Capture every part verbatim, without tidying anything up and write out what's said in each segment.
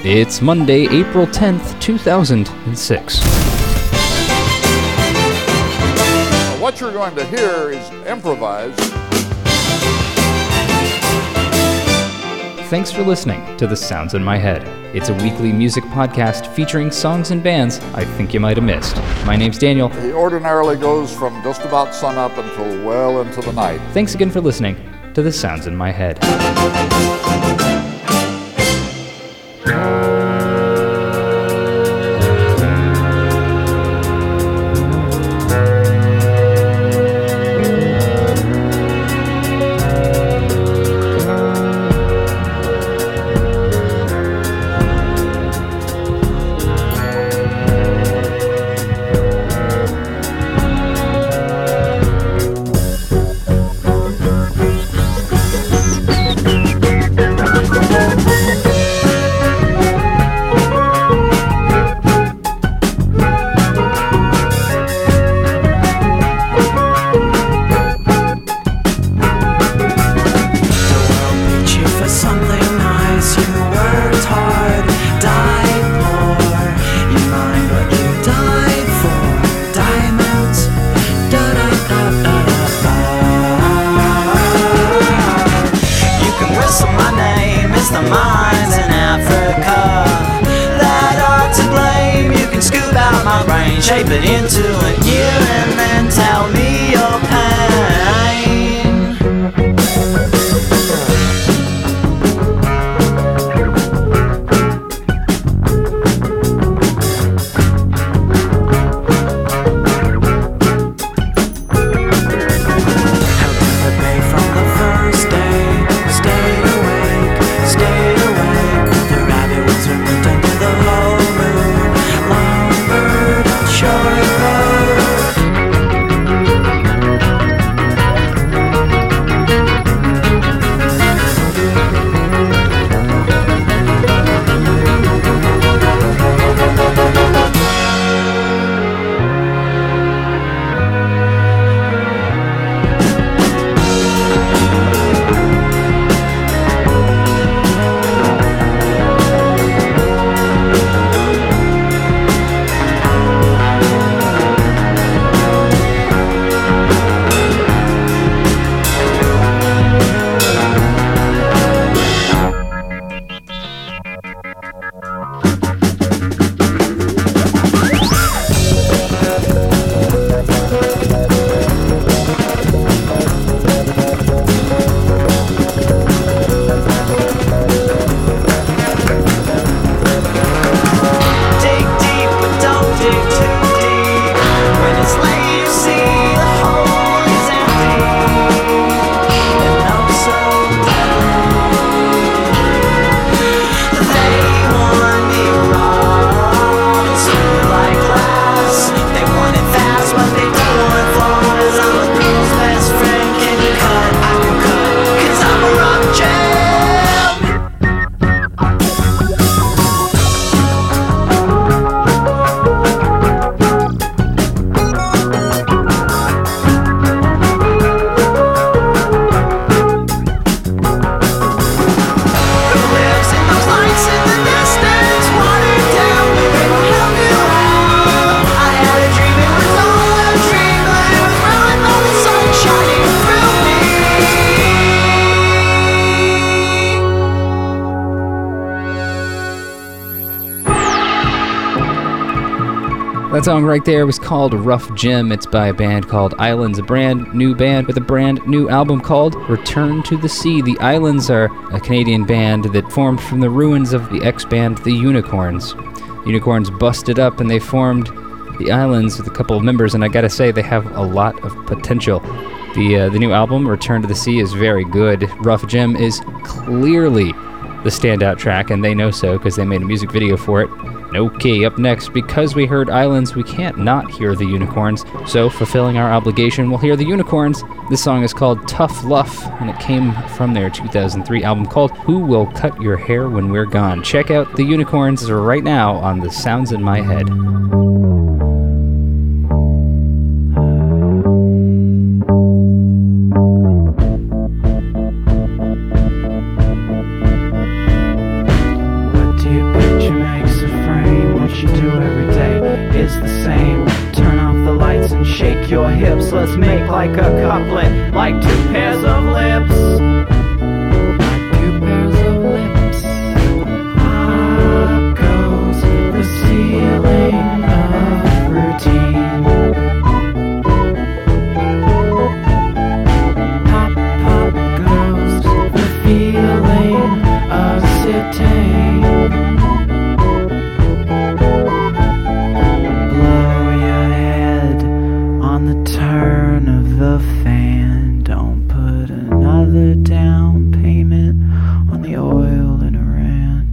It's Monday, April tenth, two thousand six. What you're going to hear is improvised. Thanks for listening to The Sounds in My Head. It's a weekly music podcast featuring songs and bands I think you might have missed. My name's Daniel. He ordinarily goes from just about sunup until well into the night. Thanks again for listening to The Sounds in My Head. Shape it into an ear and then tell me your pain. Held in the bay from the first day. Stayed awake, stayed awake. The rabbit was removed under the low moon. Long bird, short road. Dig deep, but don't dig too deep. When it's late, you see the hole is empty and oh so deadly. They want me wrong, smooth like glass. They want it fast, but they don't want it flawless. I'm a girl's best friend. Can you cut? I can cut, 'cause I'm a rock jam. Who lives in those lights in the distance? Watered down, but they will help you out. I had a dream, it was all a dream, but it was real and all the sun shining through me. That song right there was called Rough Jim. It's by a band called Islands, a brand new band with a brand new album called Return to the Sea. The Islands are a Canadian band that formed from the ruins of the ex-band The Unicorns. Unicorns busted up and they formed The Islands with a couple of members, and I gotta say, they have a lot of potential. The, uh, the new album, Return to the Sea, is very good. Rough Jim is clearly the standout track, and they know so because they made a music video for it. Okay, up next, because we heard Islands, we can't not hear the Unicorns, so fulfilling our obligation, we'll hear the Unicorns. This song is called Tough Luff, and it came from their two thousand three album called Who Will Cut Your Hair When We're Gone. Check out the Unicorns right now on The Sounds in My Head. What do you picture? Picture makes a frame. What you do every day is the same. Turn off the lights and shake your hips. Let's make like a couplet, like two pairs of lips. Like two pairs of lips. Up goes the ceiling of routine. Pop, pop goes the feeling of sitting. Blow your head on the turn of the fan. Don't put another down payment on the oil in Iran.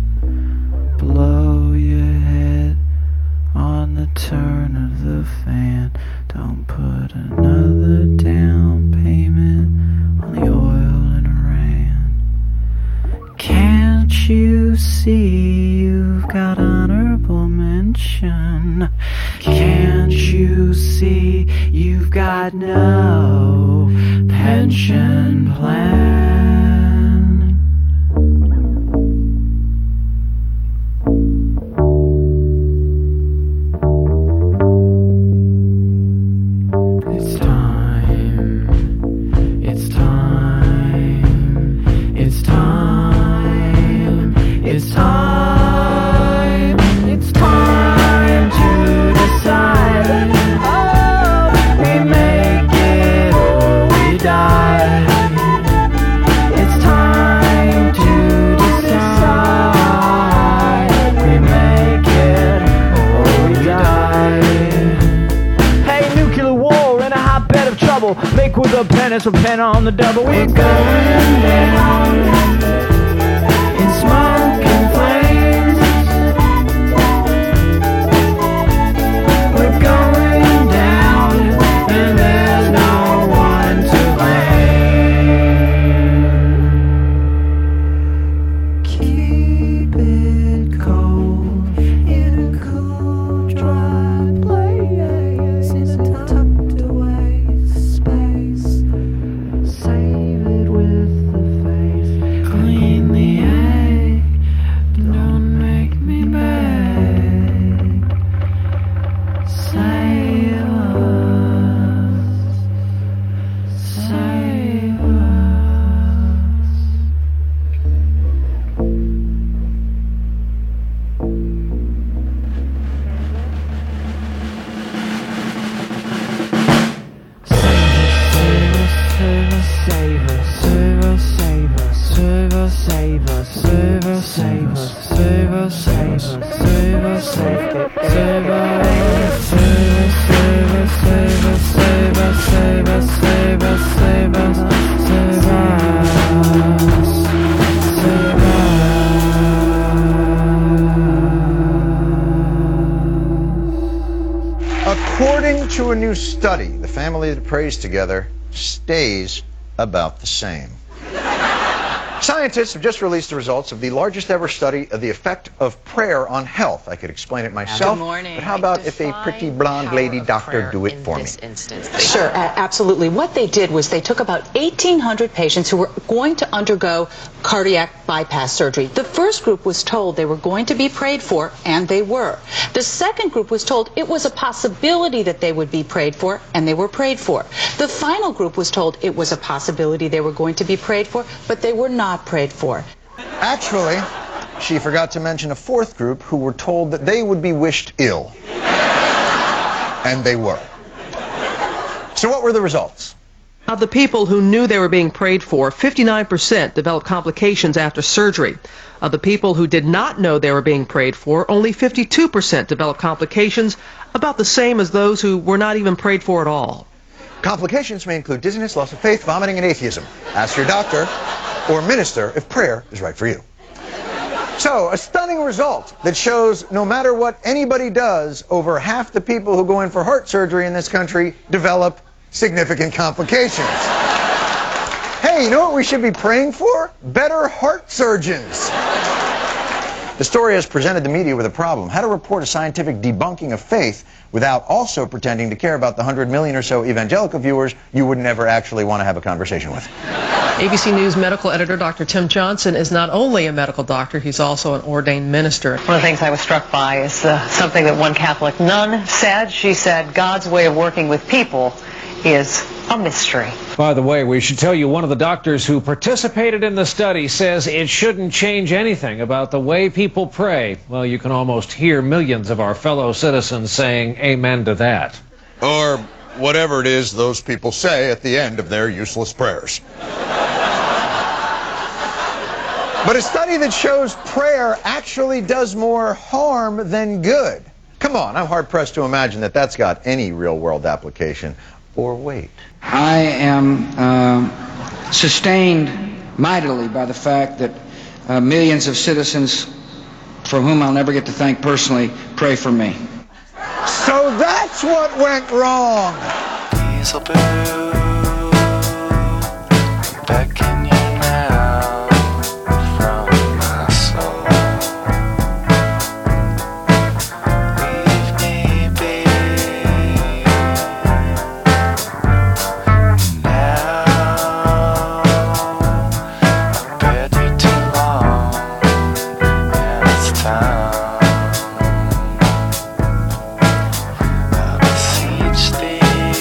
Blow your head on the turn of the fan. Don't put another down payment on the oil in Iran. Can't you see you've got honorable mention? Can't you see you've got no pension plan? It's time, it's time, it's time, it's time, it's time to decide. Oh, we make it or we die. It's time to decide. We make it or we die. Hey, nuclear war in a hotbed of trouble. Make with a pen, it's a pen on the double. We're going down in smoke and flames. We're going down and there's no one to blame. Keep it cold in a cool, dry place, in a tucked away space. Save it with the face. Clean the egg. Don't make me beg. Save us. Save us. According to a new study, the family that prays together stays about the same. Scientists have just released the results of the largest ever study of the effect of prayer on health. I could explain it myself, Good morning. but how about if a pretty blonde lady doctor do it for me? Sure, a- absolutely. What they did was they took about eighteen hundred patients who were going to undergo cardiac bypass surgery. The first group was told they were going to be prayed for, and they were. The second group was told it was a possibility that they would be prayed for, and they were prayed for. The final group was told it was a possibility they were going to be prayed for, but they were not prayed for. Actually, she forgot to mention a fourth group who were told that they would be wished ill. And they were. So what were the results? Of the people who knew they were being prayed for, fifty-nine percent developed complications after surgery. Of the people who did not know they were being prayed for, only fifty-two percent developed complications, about the same as those who were not even prayed for at all. Complications may include dizziness, loss of faith, vomiting, and atheism. Ask your doctor or minister if prayer is right for you. So, a stunning result that shows no matter what anybody does, over half the people who go in for heart surgery in this country develop significant complications. Hey, you know what we should be praying for? Better heart surgeons. The story has presented the media with a problem: how to report a scientific debunking of faith without also pretending to care about the hundred million or so evangelical viewers you would never actually want to have a conversation with. A B C News medical editor Doctor Tim Johnson is not only a medical doctor, he's also an ordained minister. One of the things I was struck by is uh, something that one Catholic nun said. She said, God's way of working with people is a mystery. By the way, we should tell you one of the doctors who participated in the study says it shouldn't change anything about the way people pray. Well, you can almost hear millions of our fellow citizens saying amen to that. Or whatever it is those people say at the end of their useless prayers. But a study that shows prayer actually does more harm than good. Come on, I'm hard-pressed to imagine that that's got any real-world application. Or wait. I am uh, sustained mightily by the fact that uh, millions of citizens, for whom I'll never get to thank personally, pray for me. So that's what went wrong. Diesel boo, beckon you now from my soul. Leave me be now. I've been you too long, and it's time. I beseech thee.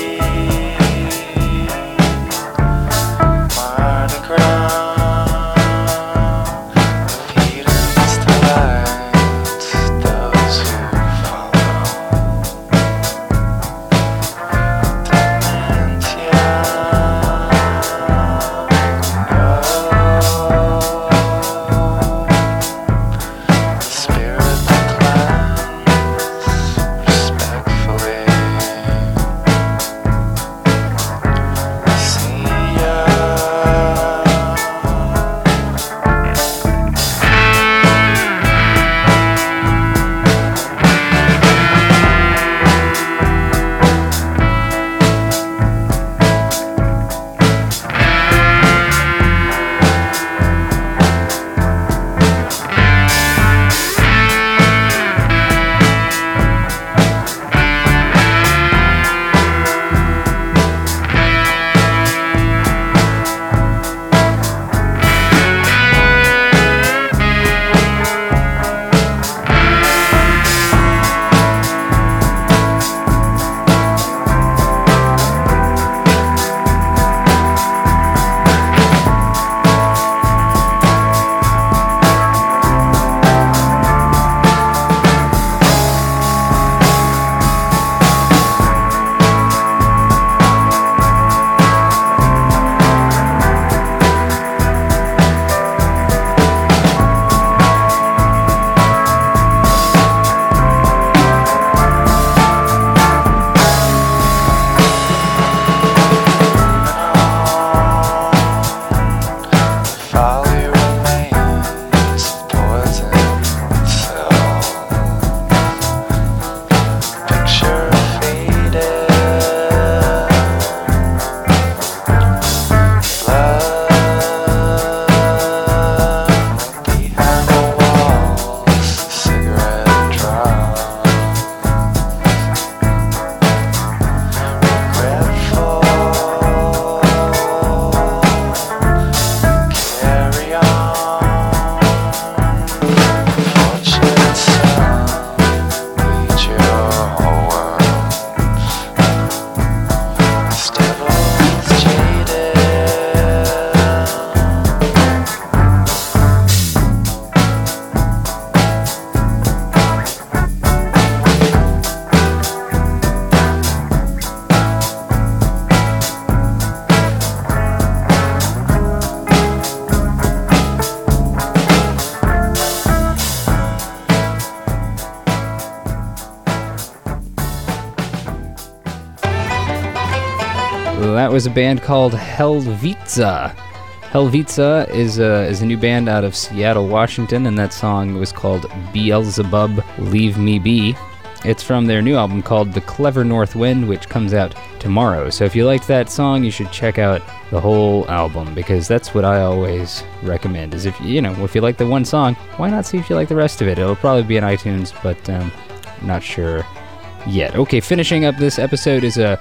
That was a band called Helvetia. Helvetia is a, is a new band out of Seattle, Washington, and that song was called Beelzebub, Leave Me Be. It's from their new album called The Clever North Wind, which comes out tomorrow. So if you liked that song, you should check out the whole album, because that's what I always recommend, is if, you know, if you like the one song, why not see if you like the rest of it? It'll probably be in iTunes, but um, not sure yet. Okay, finishing up this episode is a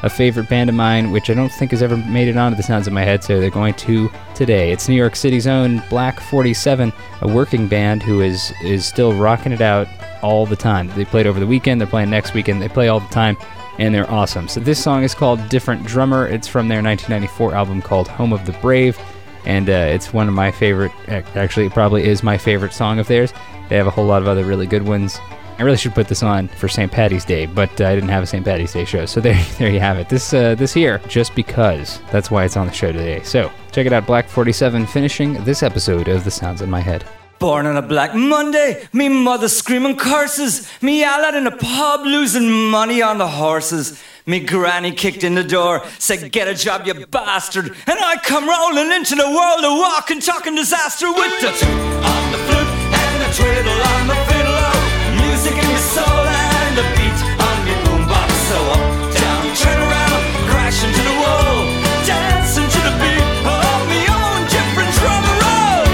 a favorite band of mine, which I don't think has ever made it onto the Sounds in My Head, so they're going to today. It's New York City's own Black forty-seven, a working band who is, is still rocking it out all the time. They played over the weekend, they're playing next weekend, they play all the time, and they're awesome. So this song is called Different Drummer. It's from their nineteen ninety-four album called Home of the Brave, and uh, it's one of my favorite, actually it probably is my favorite song of theirs. They have a whole lot of other really good ones. I really should put this on for Saint Patty's Day, but uh, I didn't have a Saint Patty's Day show, so there there you have it. This uh, this here, just because. That's why it's on the show today. So, check it out, Black forty-seven, finishing this episode of The Sounds in My Head. Born on a Black Monday, me mother screaming curses, me all out in a pub losing money on the horses. Me granny kicked in the door, said, "Get a job, you bastard." And I come rolling into the world of walking, talking disaster with the toot on the flute and the twiddle on the fiddle. Music in your soul and the beat on your boombox. So up, down, turn around, crash into the wall, dancing to the beat of me own different drummer roll.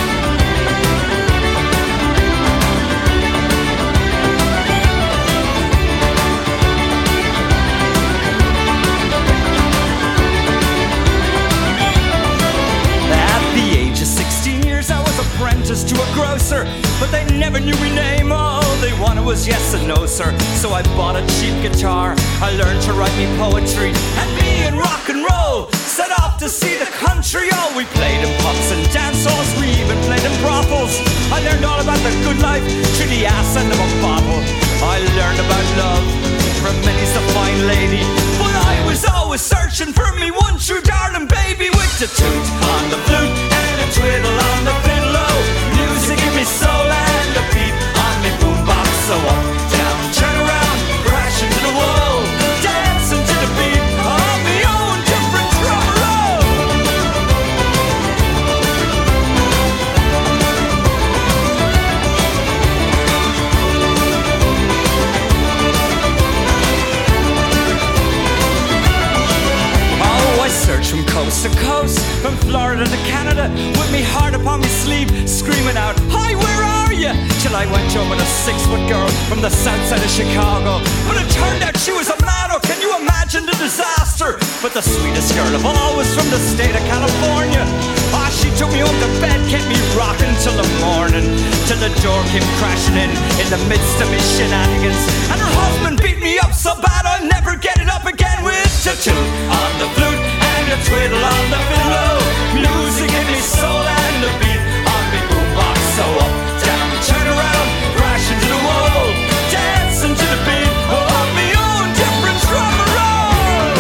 At the age of sixteen years I was apprenticed to a grocer, but they never knew me name. All they wanted was yes and no, sir. So I bought a cheap guitar, I learned to write me poetry, and me and rock and roll set off to see the country. Oh, we played in pubs and dance halls, we even played in brothels. I learned all about the good life through the ass end of a bottle. I learned about love from many's a fine lady, but I was always searching for me one true darling baby. With the toot on the flute and a twiddle on the fiddle. Oh, music in me soul and a beat on me boombox. So up, down, turn around, crash into the wall, dancing to the beat of me own different drum roll. Oh, I searched from coast to coast, from Florida to Canada, with me heart upon my sleeve, screaming out, "Hi, where are you?" Till I went home with a six-foot girl from the south side of Chicago. But it turned out she was a model, can you imagine the disaster? But the sweetest girl of all was from the state of California. Ah, she took me home to bed, kept me rocking till the morning, till the door came crashing in, in the midst of me shenanigans. And her husband beat me up so bad I'll never get it up again. With a toot on the flute and a twiddle on the fiddle. Music in me soul and a beat on me boombox. So up, down, turn around, crash into the wall, dancing to the beat of me own different drum roll.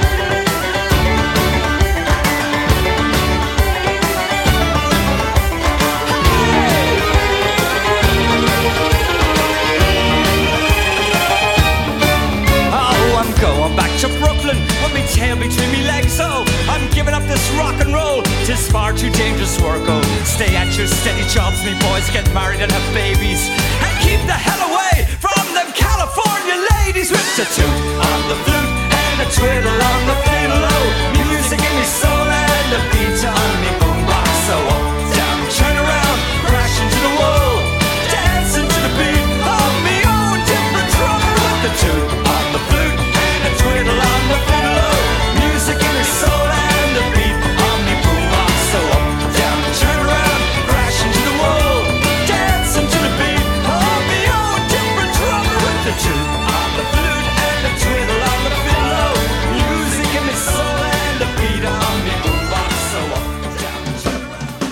Oh, I'm going back to Brooklyn with me tail between me legs. Oh, I'm giving up this rock and roll, 'tis far too dangerous work. Oh, stay at your steady jobs, me boys, get married and have babies, and keep the hell away from them California ladies. With the toot on the flute and a twiddle on the fiddle. Oh, music in me soul and a beat on me boombox. So up, down, turn around, crash into the wall, dancing to the beat of me own different drummer. With the toot on the flute and a twiddle on the fiddle. Oh, music in me soul and a beat on me boombox. So up, down, turn around, crash into the wall, dancing to the beat of me own different drummer. With the toot on the flute and a twiddle on the fiddle. Oh, music in me soul and a beat on me boombox. So up, down, turn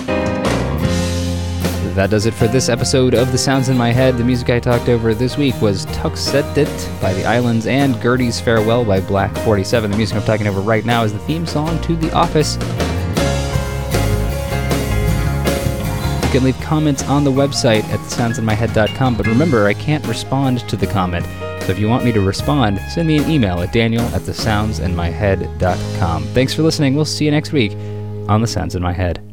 around. That does it for this episode of The Sounds in My Head. The music I talked over this week was Tuxedet by The Islands and Gertie's Farewell by Black forty-seven. The music I'm talking over right now is the theme song to The Office. You can leave comments on the website at the sounds in my head dot com, but remember, I can't respond to the comment. So if you want me to respond, send me an email at daniel at the sounds in my head dot com. Thanks for listening. We'll see you next week on The Sounds in My Head.